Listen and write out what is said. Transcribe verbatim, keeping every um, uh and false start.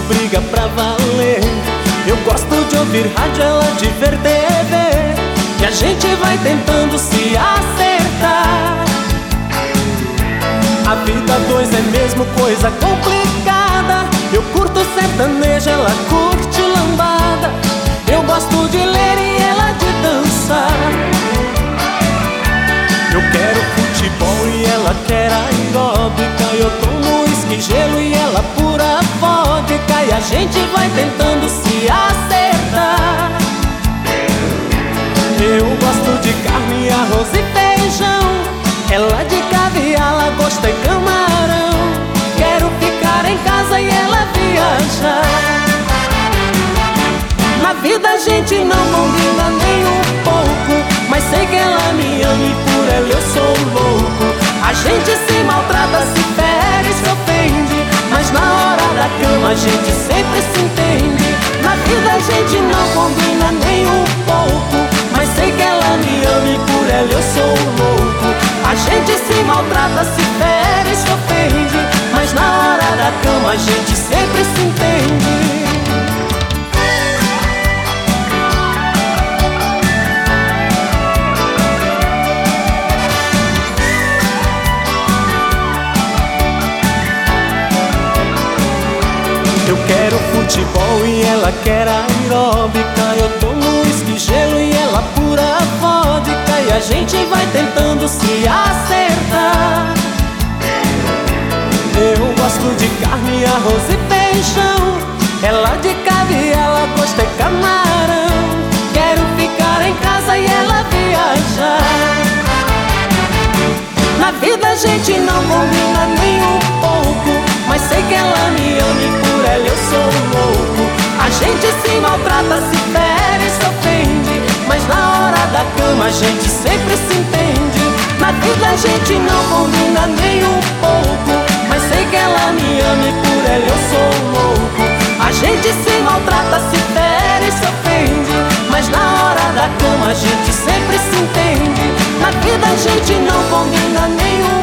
briga pra valer. Eu gosto de ouvir rádio, ela de ver T V, e a gente vai tentando se acertar. A vida a dois é mesmo coisa complicada. Eu curto sertanejo, ela curte lambada. Eu gosto de ler e ela de dançar. Eu quero futebol e ela quer aeróbica. Eu tomo uísque, gelo e ela pura vodka, e a gente vai tentando se acertar. Eu gosto de carne, arroz e feijão, ela de caviar, lagosta e camarão. Quero ficar em casa e ela viajar. Na vida a gente não combina nem um pouco, mas sei que ela me ama e por ela eu sou louco. A gente se maltrata, se fere, se ofende, mas na hora da cama a gente sempre se entende. Na vida a gente não combina nem um pouco, mas sei que ela me ama e por ela eu sou louco. A gente se maltrata, se fere, se ofende, mas na hora da cama a gente sempre se entende. Eu quero futebol e ela quer aeróbica. Eu tomo uísque, gelo e ela pura vodka, e a gente vai tentando se acertar. Eu gosto de carne, arroz e feijão, ela de caviar, lagosta e camarão. Quero ficar em casa e ela viajar. Na vida a gente não combina nem um pouco, mas sei que ela me ama e por ela eu sou louco. A gente se maltrata, se fere, se ofende, mas na hora da cama a gente sempre se entende. Na vida a gente não combina nem um pouco, mas sei que ela me ama e por ela eu sou louco. A gente se maltrata, se fere, se ofende, mas na hora da cama a gente sempre se entende. Na vida a gente não combina nem um